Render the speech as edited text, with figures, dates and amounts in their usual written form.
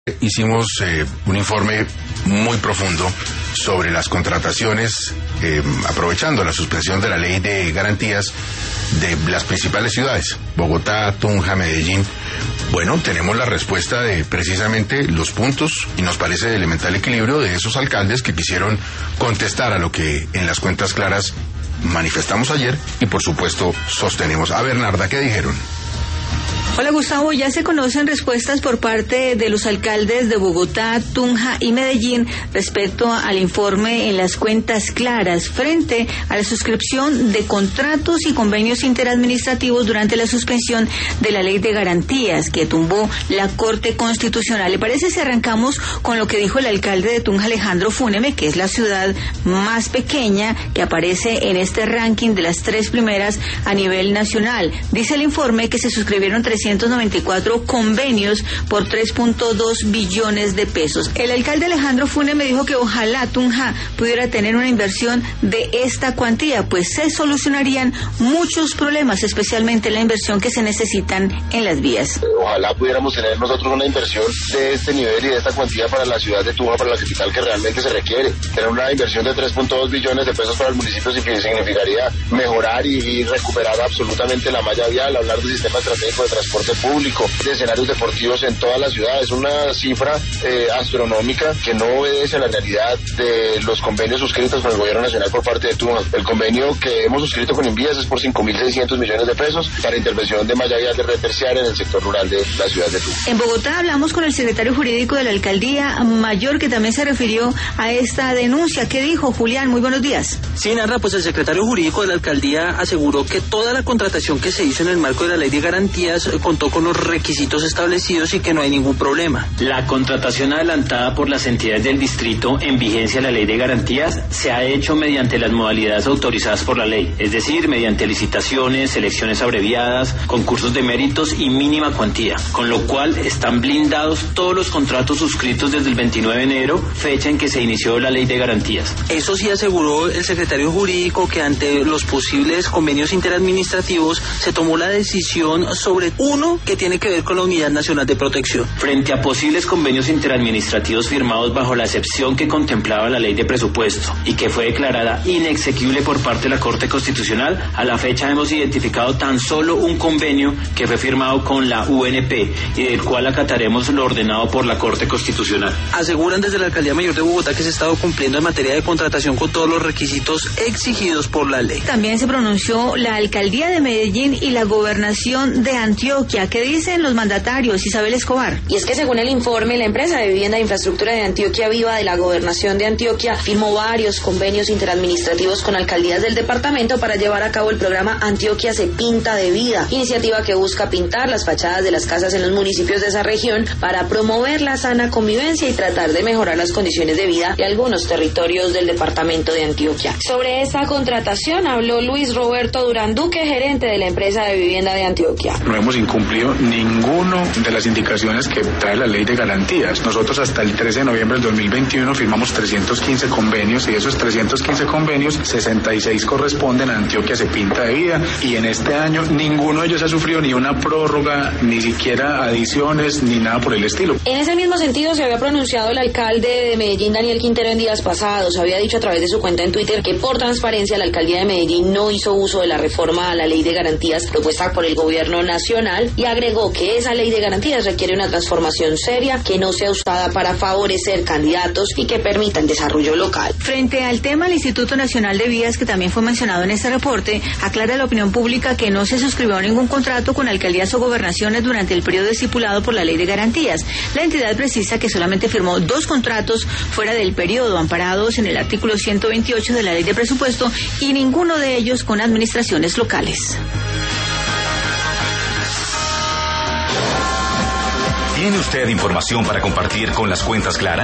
Hicimos un informe muy profundo sobre las contrataciones, aprovechando la suspensión de la ley de garantías de las principales ciudades, Bogotá, Tunja, Medellín. Bueno, tenemos la respuesta de precisamente los puntos y nos parece de elemental equilibrio de esos alcaldes que quisieron contestar a lo que en las cuentas claras manifestamos ayer y por supuesto sostenemos. A Bernarda, ¿qué dijeron? Hola Gustavo, ya se conocen respuestas por parte de los alcaldes de Bogotá, Tunja y Medellín respecto al informe en las cuentas claras frente a la suscripción de contratos y convenios interadministrativos durante la suspensión de la ley de garantías que tumbó la Corte Constitucional. ¿Le parece si arrancamos con lo que dijo el alcalde de Tunja, Alejandro Fúneme, que es la ciudad más pequeña que aparece en este ranking de las 3 primeras a nivel nacional? Dice el informe que se suscribieron 394 convenios por 3.2 billones de pesos. El alcalde Alejandro Fúneme dijo que ojalá Tunja pudiera tener una inversión de esta cuantía, pues se solucionarían muchos problemas, especialmente la inversión que se necesitan en las vías. Ojalá pudiéramos tener nosotros una inversión de este nivel y de esta cuantía para la ciudad de Tunja, para la capital, que realmente se requiere. Tener una inversión de 3.2 billones de pesos para el municipio significaría mejorar y recuperar absolutamente la malla vial, hablar del sistema estratégico de transporte público, de escenarios deportivos en toda la ciudad. Es una cifra astronómica que no obedece a la realidad de los convenios suscritos con el gobierno nacional por parte de Tunja. El convenio que hemos suscrito con Invías es por 5.600 millones de pesos para intervención de malla vial de red terciaria en el sector rural de la ciudad de Tunja. En Bogotá hablamos con el secretario jurídico de la Alcaldía Mayor, que también se refirió a esta denuncia. ¿Qué dijo, Julián? Muy buenos días. Sí, Narra, pues el secretario jurídico de la Alcaldía aseguró que toda la contratación que se hizo en el marco de la ley de garantías contó con los requisitos establecidos y que no hay ningún problema. La contratación adelantada por las entidades del distrito en vigencia de la ley de garantías se ha hecho mediante las modalidades autorizadas por la ley, es decir, mediante licitaciones, selecciones abreviadas, concursos de méritos y mínima cuantía, con lo cual están blindados todos los contratos suscritos desde el 29 de enero, fecha en que se inició la ley de garantías. Eso sí aseguró el secretario jurídico que ante los posibles convenios interadministrativos se tomó la decisión sobre uno que tiene que ver con la Unidad Nacional de Protección. Frente a posibles convenios interadministrativos firmados bajo la excepción que contemplaba la ley de presupuesto y que fue declarada inexequible por parte de la Corte Constitucional, a la fecha hemos identificado tan solo un convenio que fue firmado con la UNP y del cual acataremos lo ordenado por la Corte Constitucional. Aseguran desde la Alcaldía Mayor de Bogotá que se ha estado cumpliendo en materia de contratación con todos los requisitos exigidos por la ley. También se pronunció la Alcaldía de Medellín y la Gobernación de Antioquia. ¿Qué dicen los mandatarios? Isabel Escobar. Y es que según el informe, la empresa de vivienda e infraestructura de Antioquia Viva de la Gobernación de Antioquia firmó varios convenios interadministrativos con alcaldías del departamento para llevar a cabo el programa Antioquia se pinta de vida, iniciativa que busca pintar las fachadas de las casas en los municipios de esa región para promover la sana convivencia y tratar de mejorar las condiciones de vida de algunos territorios del departamento de Antioquia. Sobre esta contratación habló Luis Roberto Durán Duque, gerente de la empresa de vivienda de Antioquia. No hemos incumplido ninguna de las indicaciones que trae la ley de garantías. Nosotros hasta el 13 de noviembre del 2021 firmamos 315 convenios y de esos 315 convenios, 66 corresponden a Antioquia se pinta de vida y en este año ninguno de ellos ha sufrido ni una prórroga, ni siquiera adiciones, ni nada por el estilo. En ese mismo sentido se había pronunciado el alcalde de Medellín, Daniel Quintero, en días pasados. Había dicho a través de su cuenta en Twitter que por transparencia la alcaldía de Medellín no hizo uso de la reforma a la ley de garantías propuesta por el gobierno nacional y agregó que esa ley de garantías requiere una transformación seria que no sea usada para favorecer candidatos y que permita el desarrollo local. Frente al tema, el Instituto Nacional de Vías, que también fue mencionado en este reporte, aclara a la opinión pública que no se suscribió ningún contrato con alcaldías o gobernaciones durante el periodo estipulado por la ley de garantías. La entidad precisa que solamente firmó 2 contratos fuera del periodo, amparados en el artículo 128 de la ley de presupuesto, y ninguno de ellos con administraciones locales. ¿Tiene usted información para compartir con las cuentas claras?